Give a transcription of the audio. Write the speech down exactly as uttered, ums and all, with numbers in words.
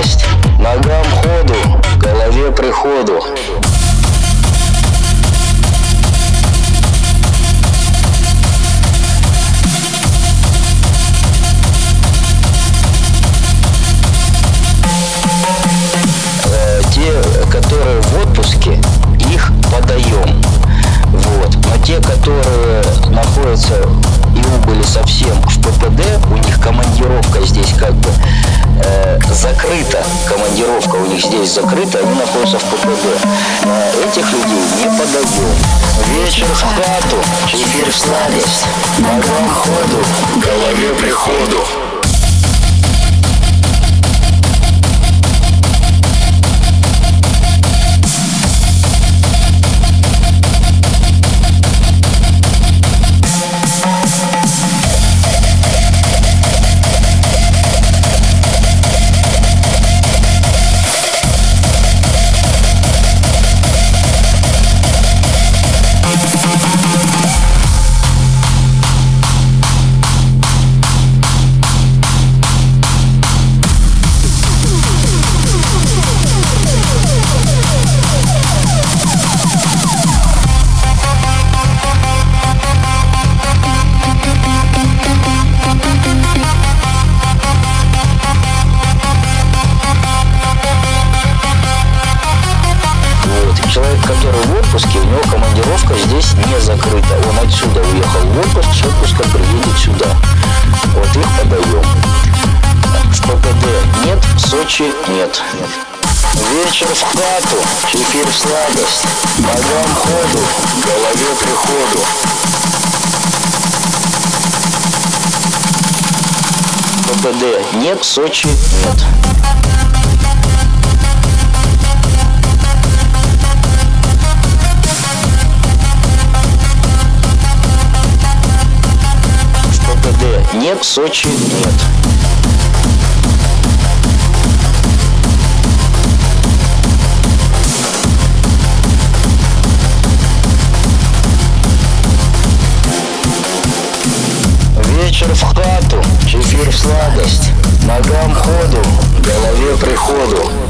сладость, ногам ходу, голове приходу. Те, которые в отпуске, их подаем. Вот. Но те, которые находятся и убыли совсем в ППД, у них командировка здесь как бы э, закрыта. Командировка у них здесь закрыта, они находятся в ППД. Э, этих людей не подаем. Вечер в хату, эфир в сладость, ногам ходу, голове приходу. Человек, который в отпуске, у него командировка здесь не закрыта. Он отсюда уехал в отпуск, с отпуска приедет сюда. Вот их подаем. В ППД нет, в Сочи нет. Вечер в хату, эфир в сладость, ногам ходу, голове приходу. ППД нет, в Сочи нет. Нет, в Сочи нет. Вечер в хату, эфир в сладость, ногам ходу, голове приходу.